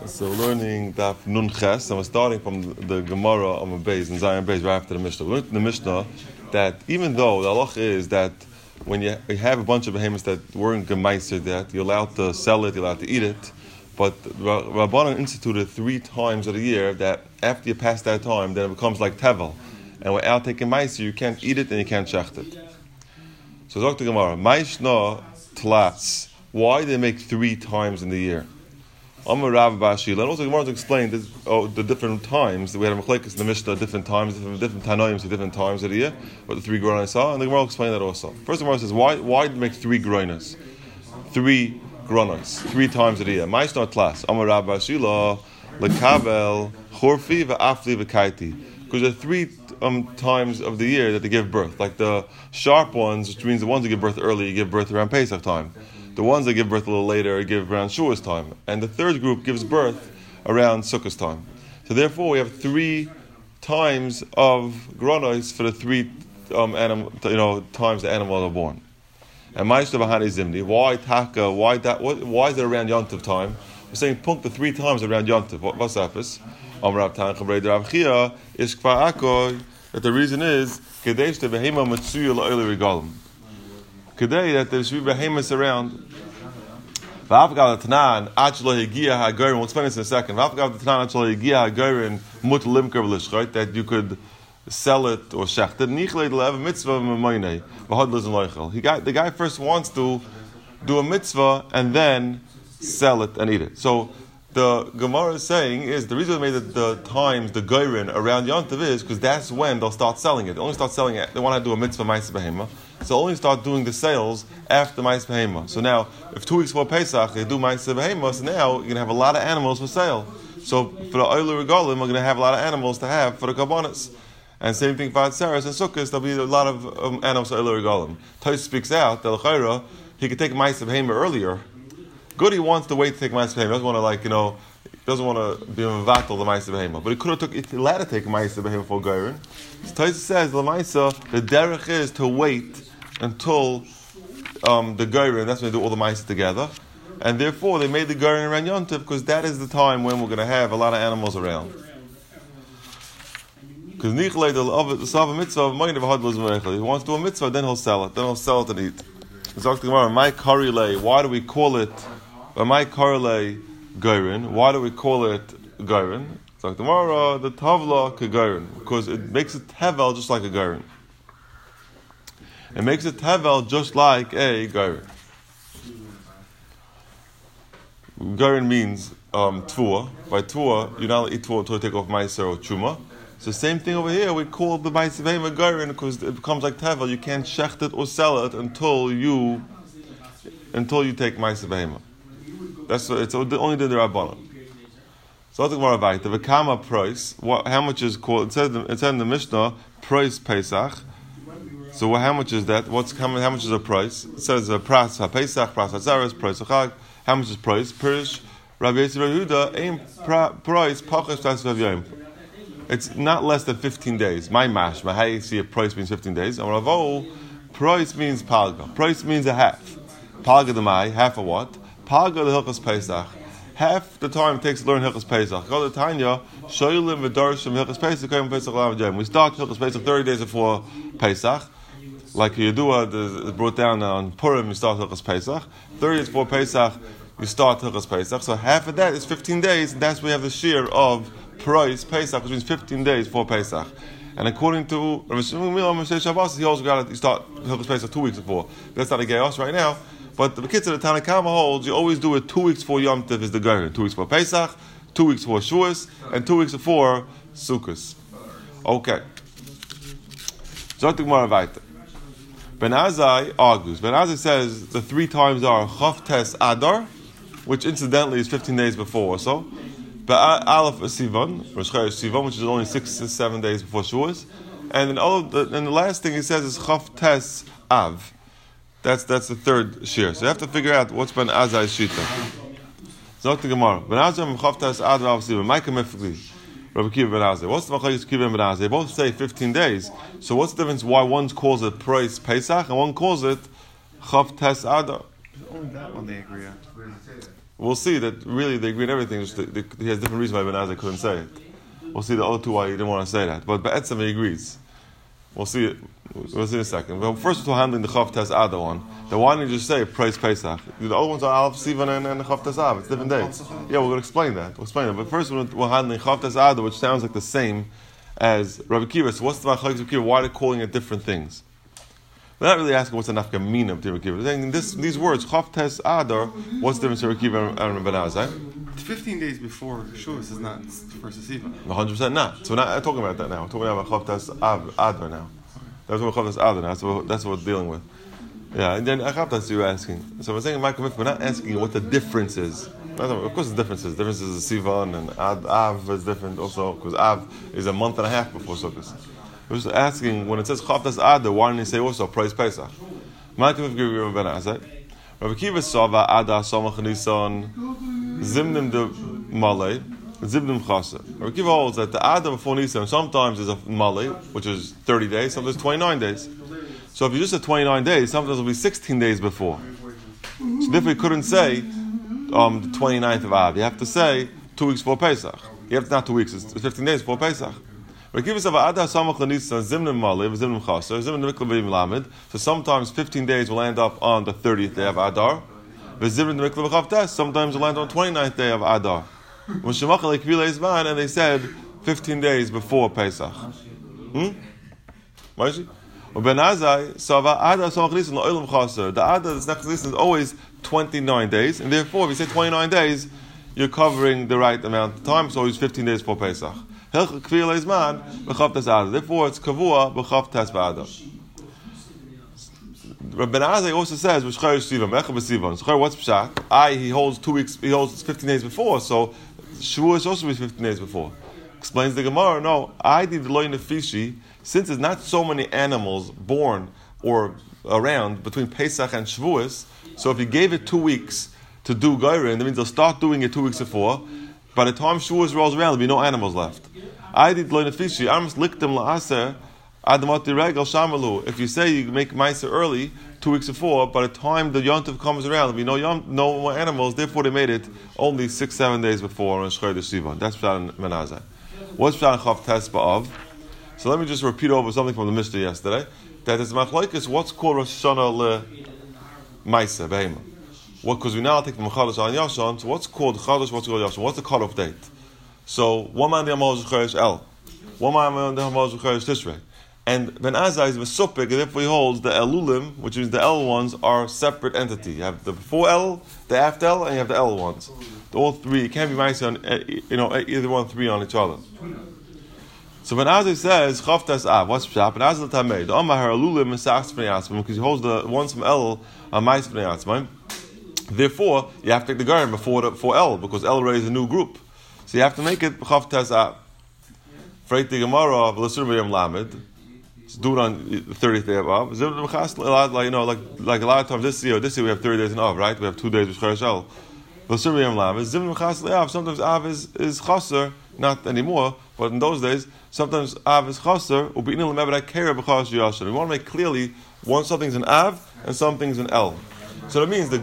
So we're learning Daf Nun Ches, and we're starting from the Gemara on the Beis, and Zion Beis, right after the Mishnah. We learned in the Mishnah that even though the halach is that when you have a bunch of behemoths that weren't gemaiser, that you're allowed to sell it, you're allowed to eat it, but Rabbanan instituted 3 times of the year that after you pass that time, then it becomes like tevel. And without taking meiser, you can't eat it and you can't shecht it. So Dr. Gemara, Maishna Tlatz, why do they make 3 times in the year? Amar Rav Bashila. And also Gemara to explain the different times that we had a machlekes in the Mishnah, different times, different tanoim, different times of the year, what the 3 groinos are, and the Gemara will explain that also. First the Gemara says, why do they make 3 groinos? 3 groinos, 3 times of the year. Maishna Tlatz, Amar Rav Bashila, Lekavel, Chorfi, Ve'afli, Ve'kaiti. Because there are 3 times of the year that they give birth. Like the sharp ones, which means the ones that give birth early, you give birth around Pesach time. The ones that give birth a little later give around Shuas time. And the third group gives birth around Sukkot time. So therefore we have 3 times of gronos for the 3 times the animals are born. And Ma'ishta Bahani Zimni, why Taka, why is it around Yontiv time? We're saying punk the 3 times around Yontiv. What's that? Is that the reason is Kadesh the Behema Matsuya La'ili Regalim. Today that there should be behemoths around. We'll explain this in a second. That you could sell it or shecht it. The guy first wants to do a mitzvah and then sell it and eat it. So the Gemara is saying is the reason they made the times the geirin around Yontiv is because that's when they'll start selling it. They only start selling it. They want to do a mitzvah ma'aseh behema, so only start doing the sales after ma'aseh behema. So now, if 2 weeks before Pesach they do ma'aseh behema, so now you're gonna have a lot of animals for sale. So for the oiler regalim, we're gonna have a lot of animals to have for the karbanos. And same thing for Atzeres and Sukkot. There'll be a lot of animals for oiler regalim. Tos speaks out that l'chayra he could take ma'aseh behema earlier. Good, he wants to wait to take ma'aseh behema. He doesn't want to be mevatel the ma'aseh behema. But he allowed to take ma'aseh behema for geirin. So Taisa says the derech is to wait until the geirin. That's when they do all the ma'aseh together, and therefore they made the geirin around Yontiv because that is the time when we're going to have a lot of animals around. Because he wants to do a mitzvah, then he'll sell it. Then he'll sell it and eat. Why do we call it? My korele geirin. Why do we call it geirin? It's like tomorrow the tavla kegeirin because it makes it tevel just like a geirin. It makes it tevel just like a geirin. Geirin means tvua. By tvua, you're not allowed to eat tvua until you take off meiser or truma. So same thing over here. We call the meiser behema geirin because it becomes like tevel. You can't shecht it or sell it until you take meiser behema. It's only the Rabbanan. So I'll take more about the Vekama price. How much is called? It said in the Mishnah price Pesach. So how much is that? How much is a price? It says a pras Pesach, pras Atzeres, price Chag. How much is price? Pirish Rabbi Yosef Yehuda aim price pachas tasvav yom. It's not less than 15 days. My how you see a price means 15 days. And Ravo price means palga. Price means a half. Palga the mai, half of what? Palga the Hilchos Pesach. Half the time it takes to learn Hilchos Pesach. Go to Tanya, Shoylim v'Darshim Hilchos Pesach, Kayim Pesach Lamed Yom. We start Hilchos Pesach 30 days before Pesach. Like Yedua is brought down on Purim, you start Hilchos Pesach. 30 days before Pesach, you start Hilchos Pesach. So half of that is 15 days, and that's where we have the shear of price Pesach, which means 15 days before Pesach. And according to Rav Shimon Shabbos, he also got to start Hilchos Pesach 2 weeks before. That's not a chaos right now. But the kids of the Tanakama holds, you always do it 2 weeks before Yom Tov is the geirin. 2 weeks before Pesach, 2 weeks before Shavuos, and 2 weeks before Sukkot. Okay. Zotik Mara Vaita. Ben Azai argues. Ben Azai says the 3 times are Chav Tes Adar, which incidentally is 15 days before or so. Aleph Sivan, Rosh Chodesh Sivan, which is only 6 to 7 days before Shavuos. And then the last thing he says is Chav Tes Av. That's the 3rd shear. So you have to figure out what's Ben Azai's shita. Zot the Gemara. Ben Azai Chav Tes Adar Sivan. Ma'ika Mefli. Rabbi Kiva Ben Azai. What's the machlokes Kiva Ben Azai? They both say 15 days. So what's the difference? Why one calls it price Pesach and one calls it Chav Tes Adar? Only that one they agree on. We'll see that really they agree on everything. Just he has different reasons why Ben Azai couldn't say it. We'll see the other two why he didn't want to say that. But Be'etzem he agrees. We'll see it. We'll see in a second. But first we're handling the Chav Tes Ada one. Then why didn't you just say praise Pesach? The other ones are Aleph Sivan and the Chav Tes Av. It's different days. Yeah, we're going to explain that. We'll explain it. But first we're handling Chav Tes Ada, which sounds like the same as Rabbi Kiva. So what's the Machlokes Rabbi Kiva? Why are they calling it different things? They're not really asking what's the nafka mina of Rabbi Kiva. They're saying these words, Chav Tes Adar, what's the difference between Rabbi Kiva and Ben Azai? 15 days before Shavuos is not first Sivan. 100% not. So we're not talking about that now. We're talking about Chav Tes Adar now. That's what Chav Tes Adar now. That's what we're dealing with. Yeah, and then Chav Tes you're asking. So we're saying, Michael, we're not asking what the difference is. Of course, the difference is. The difference is Sivan and Av is different also because Av is a month and a half before Sukkot. We're just asking when it says Chav Tes Adar, why didn't he say also praise Pesach? Michael, Ben Azai. Rabbi Kiva saw Adar Samach Nisan Zimnim de Malay Zimnim Chasa. Rabbi Kiva holds that the Adar before Nisan sometimes is a Malay, which is 30 days, sometimes 29 days. So if you just said 29 days, sometimes it'll be 16 days before. So therefore you couldn't say the 29th of Av. You have to say 2 weeks before Pesach. You have to, not 2 weeks, it's 15 days before Pesach. So sometimes 15 days will end up on the 30th day of Adar. Sometimes will land on the 29th day of Adar. And they said 15 days before Pesach. Ben Azai, the Adar that's next is always 29 days, and therefore if you say 29 days, you're covering the right amount of time, so it's 15 days before Pesach. Therefore, it's kavua b'chav tes b'adar. Ben Azai also says, what's pshat? He holds 2 weeks. He holds 15 days before. So Shavuos also is 15 days before. Explains the Gemara. No, I did loy nefishi. Since there's not so many animals born or around between Pesach and Shavuos, so if you gave it 2 weeks to do Geirin, that means they'll start doing it 2 weeks before. By the time Shavuos rolls around, there'll be no animals left. I did loy nefishi. Arms liktem la'aser adamati regel shamalu. If you say you make ma'aser early, 2 weeks before, by the time the yontiv comes around, there'll be no more animals. Therefore, they made it only 6-7 days before on Shchodesh Sivan. That's pshat Ben Azai. What's pshat Chav Tes B'Av? So let me just repeat over something from the Mishnah yesterday. That is machlokes. What's called Rosh Hashanah le Ma'aser Behema? What? Because we now take from Chadash al Yashon. So what's called Chadash? What's called Yashon? What's the cutoff date? So 1 man the Hamal Chodesh El, 1 man the Hamal Chodesh Tishrei, and Ben Azai is Mesupik, and therefore he holds the Elulim, which means the L ones are separate entity. You have the before L, the after L, and you have the L ones. All three. It can't be Ma'aser on either one, 3 on each other. So Ben Azai says Chav Tes Av. What's pshat? Ben Azai Tamei. The Amar Elulim is Sachs Bnei Atzmai because he holds the ones from L on Ma'aser Bnei Atzmai. Therefore, you have to take the Garim before L because L raised a new group. So you have to make it Chav Tes Av. Freit the Gemara of L'Sur B'Yom Lamed. Do it on the 30th day of Av. Like a lot of times this year we have 30 days in Av, right? We have 2 days with Chodesh El. L'Sur B'Yom Lamed. Zim L'Chas L'Av. Sometimes Av is Chaser, not anymore, but in those days, sometimes Av is Chaser. U'B'Inil L'Mebra Kera B'Chas Yashin. We want to make clearly something's in Av and something's in El. So that means Ben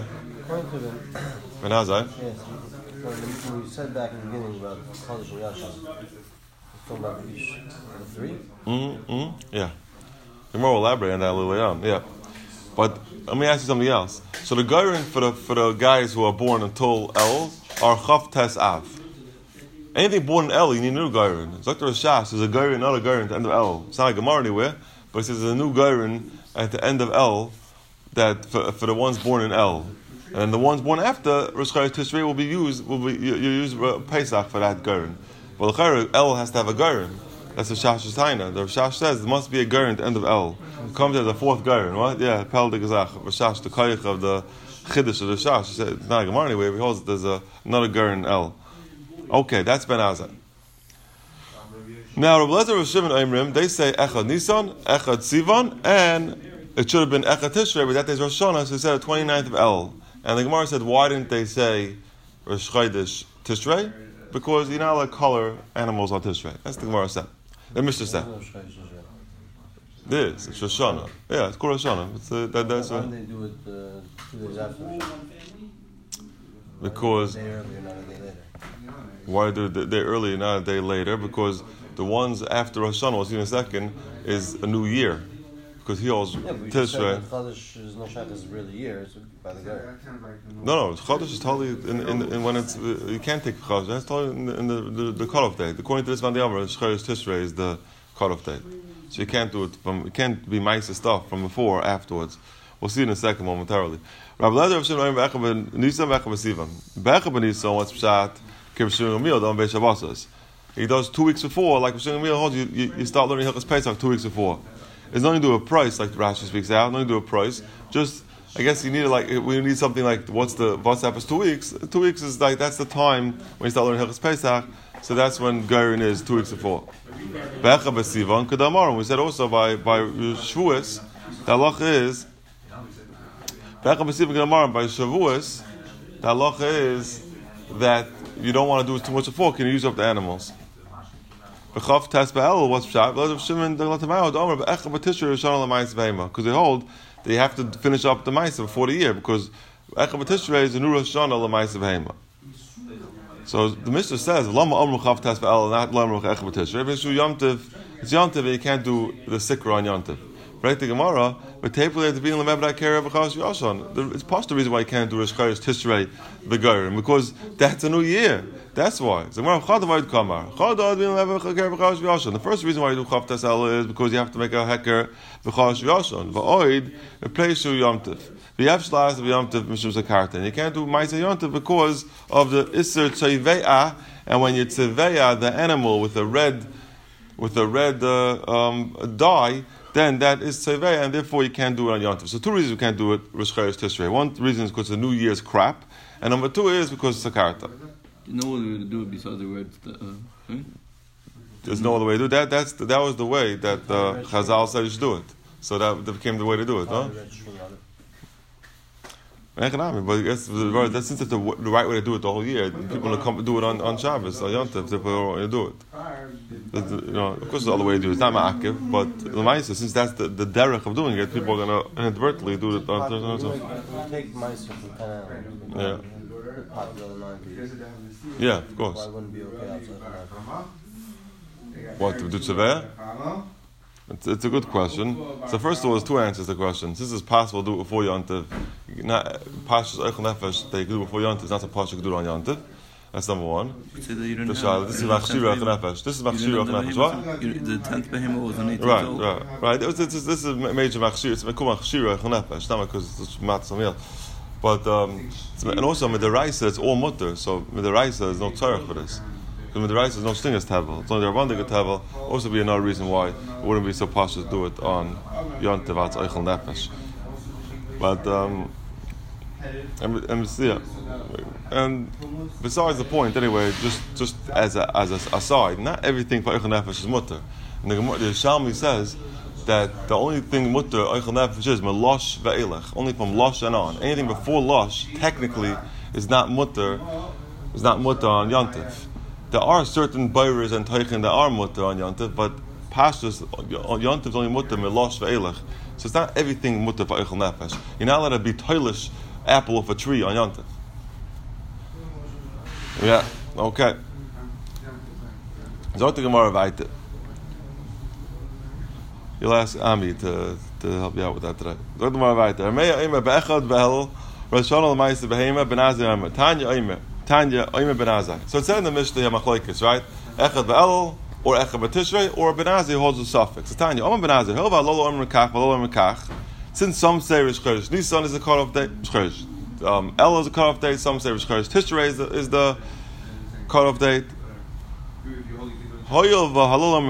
Azai. Yes. When you said back in the beginning about Chodesh Yashin, talking about each of the 3? Yeah. We're more elaborate on that a little later on. Yeah. But let me ask you something else. So the Geirin for the guys who are born until El are Chav Tes Av. Anything born in El, you need a new Geirin. It's like the Rashash. There's a Geirin, not a Geirin at the end of El. It's not like Gemara anywhere, but it says there's a new Geirin at the end of El that for the ones born in El. And the ones born after Rosh Chodesh Tishrei you use Pesach for that Geirin. Well, the El has to have a Geirin. That's the Shash's Taina. The Rashash says there must be a Geirin at the end of El. It comes as a 4th Geirin, what? Yeah, Pel de Gezach. Rashash, the Koyach of the Chiddush of the Rashash. He said, it's not a Gemara anyway, but he holds there's another Geirin in El. Okay, that's Ben Azai. Now, Rav Lezer Rav Shimon Eimrim, they say Echad Nisan, Echad Sivan, and it should have been Echad Tishrei, but that day's Rosh Hashanah, so they said the 29th of El. And the Gemara said, why didn't they say Rosh Chodesh Tishrei? Because you're not allowed to color animals on Tishrei. That's the Gemara said. The Mishnah said. This, it's Rosh Hashanah. Yeah, it's called Rosh Hashanah. Why didn't they do it 2 days after? Because a day earlier, not a day later. why do they earlier, not a day later? Because the ones after Rosh Hashanah, we'll see in a second, is a new year. Because he also Yeah, but we just said Tishrei. that Chodesh is no shach is really years by the guy. No, Chodesh is totally in when it's you can't take Chodesh. That's totally in the cutoff date. According to this Van the Amr, Chodesh Tishrei is the cutoff date. So you can't do it from. It can't be Ma'aser stuff from before or afterwards. We'll see in a second momentarily. Rabbi Lezer of Shimon Be'echa ben Nisan Be'echa b'Sivan. Be'echa ben Nisan what's pshat k'Rishon Gamil don't be Shabbos. He does 2 weeks before, like Rishon Gamil holds. You start learning Hilchos Pesach 2 weeks before. It's not going to do a price like the Rashi speaks out. Not going to do a price. Just I guess you need we need something like what's happens 2 weeks. 2 weeks is like that's the time when you start learning Hilchos Pesach. So that's when Geirin is 2 weeks before. Be'echa b'Sivan Kedamar. We said also by Shavuos, the halacha is Be'echa b'Sivan Kedamar. By Shavuos, the halacha is that you don't want to do it too much before. Can you use up the animals? B'chav tes be'el, what's pshat? Because they hold that you have to finish up the ma'aser before the year, because Echa b'Tishrei is a new Rosh Hashanah l'ma'aser v'hema. So the Mishnah says, Lama amru chav tes be'el, not lama Echa b'Tishrei. It's Yom Tov, and you can't do the sikra on Yom Tov. Right, the Gemara, but tepulei to be in the mebda care of Chash Yoshan. It's part of the reason why you can't do Rosh Chodesh Tishrei the Geirim, because that's a new year. That's why. The first reason why you do Chav Tesel is because you have to make a heker v'Chash Yoshan. V'oid v'pleishu Yom Tov. V'yav shlas v'Yom Tov mishum zakarta. And you can't do Ma'aser Yom Tov because of the Isser Tzeive'ah, and when you Tzeive'ah the animal with a red dye, then that is Tzeive'ah, and therefore you can't do it on Yom Tov. So 2 reasons you can't do it Rosh Chodesh Tishrei. One reason is because the New Year's crap, and number 2 is because it's Sakarta. There's no other way to do it besides the words. There's no other way to do it. That was the way that Chazal said you should do it. So that became the way to do it, huh? But I guess since it's the right way to do it the whole year, people will do it on Shabbos or Yom Tov. People want to do it. Of course, the other way to do it. It's not ma'akiv, but l'maisa, since that's the derech of doing it, people are going to inadvertently do it. Take Ma'aser from Canaan. Yeah, of course. Why wouldn't it be okay outside of What, to do tzaveh? It's a good question. So first of all, there's 2 answers to the question. Since it's possible to do it before Yom Tov, not Pashas Eichel Nefesh, they do it before Yom Tov. It's not so Pashas to do it on Yom Tov. That's number 1. So that you don't This is Machshir Eichel Nefesh. This is Machshir Eichel Nefesh. What? The 10th behemoth was an 18 Right. This is a major Machshir. It's called Machshir Eichel Nefesh. Not because it's Matzah Meal. But and also Midaraisa, it's all mutter. So Midaraisa is no tzarech for this. Because Midaraisa is no thing as tevel. It's only the Rabbandik tevel. Also be another reason why it wouldn't be so posh to do it on Yom Tov Eichel Nefesh. But and besides the point, anyway, just as a aside, not everything for Eichel Nefesh is mutter. And the Yerushalmi says that the only thing mutter Eichel Nefesh is melosh ve'elech, only from losh and on. Anything before losh technically is not mutter on Yom Tov. There are certain bayres and teichin that are mutter on Yom Tov, but pashtus Yom Tov is only mutter melosh ve'elech. So it's not everything mutter for Eichel Nefesh. You're not allowed to be toilish apple of a tree on Yom Tov. Yeah, okay. Zot the Gemara weiter. You'll ask Ami to help you out with that today. Zot the Gemara weiter. Meya Omer be'echad behel Rosh Hashanah l'ma'aser behema benazir Omer. Tanya Omer benazir. So it said in the Mishnah Machlokes, right? Echad be'el or Echad b'Tishrei or benazir holds a suffix. So Tanya Omer benazir. Hilva lolo Omer kach v'lolo Omer kach. Since some say Rosh Chodesh Nisan is the cutoff date, Rosh Chodesh. El is the cutoff date. Some say Rosh Chodesh Tishrei is the cutoff date. You make a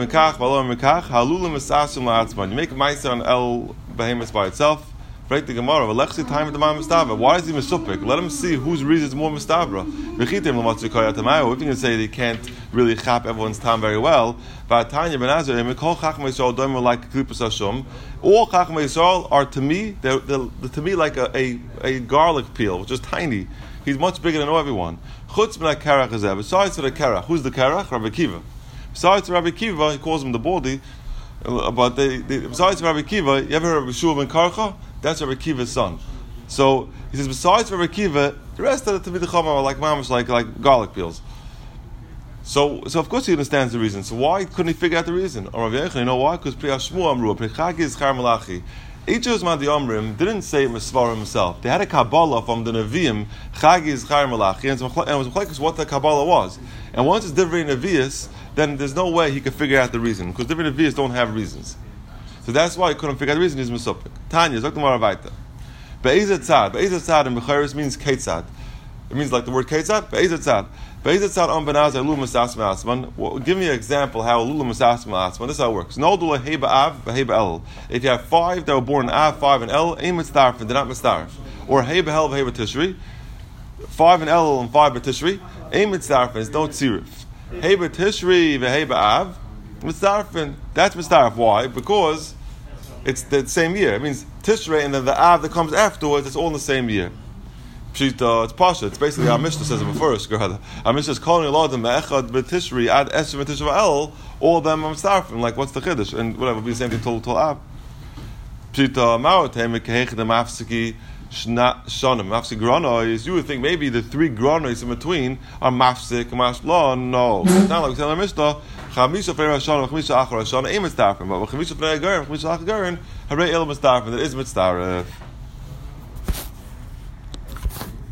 ma'aser on El Behemoth by itself. Break the Gemara. Why is he misupik? Let him see whose reason is more mistavra. If you can say that he can't really chap everyone's time very well, all Chachmei Yisrael are to me, they're to me like a garlic peel, which is tiny. He's much bigger than everyone. Besides for the Kerach, who's the Kerach? Rabbi Kiva. Besides Rabbi Kiva, he calls him the baldy. But besides Rabbi Kiva, you ever heard of Yeshua ben Karcha? That's Rabbi Kiva's son. So he says, besides Rabbi Kiva, The rest of the Tavid Chama are like mamash, like garlic peels. So of course he understands the reason. So why couldn't he figure out the reason? Or Rav Yochanan, you know why? Because Pri Hashmu Amru, Pri Chagi is Char Malachi. Each of the Omrim didn't say it Mesvarim himself. They had a Kabbalah from the Nevi'im, Chagi is Char Malachi, and it was what the Kabbalah was. And once it's Divrei Nevi'is, then there's no way he could figure out the reason, because Divrei Nevi'is don't have reasons. So that's why he couldn't figure out the reason. He's Mesupik. Tanya, Zok Gemara Vaita. Be'ezat Tzad. Be'ezat Tzad in Becharis means Ketzad. It means like the word Ketzad. Be'ezat Tzad. Be'ezat Tzad on Benaz Elu Masas Ma'asman. Give me an example how Elu Masas Ma'asman. This is how it works. No Dula Heba Av, Heba El. If you have 5 that were born in Av, 5 in El, Ein Mitzdarf, and they're not Mitzdarf. Or Heba Hel, Heba Tishri. 5 in El and 5 in Tishri. Ein Mitzdarf, and it's no Tzirif. Heba Tishri, Heba Av. Mitzdarf, that's Mitzdarf. Why? Because it's the same year. It means Tishrei and then the Av that comes afterwards, it's all in the same year. Pshita, it's Pasha. It's basically our Mishnah says it first. Our Mishnah is calling a lot of them Me'echad B'Tishri, Ad Esher B'Tishri El, all of them are Mitzdarfim. Like, what's the Chiddush? And whatever, it'll be the same thing till Av. Pshita, Ma'otem, Mekehech, the Mafsiki, Shonim, Mafsik Gronois. You would think maybe the 3 Gronois in between are Mafsik, Mashla. No. It's not like we tell our Mishnah. Chamisha Fnei Hashanah, Chamisha Achar Hashanah, Ein Mitzdarfim. But Chamisha Fnei Garin, Chamisha Achar Garin, Harei El Mitzdarfim. That is Mitzdarf.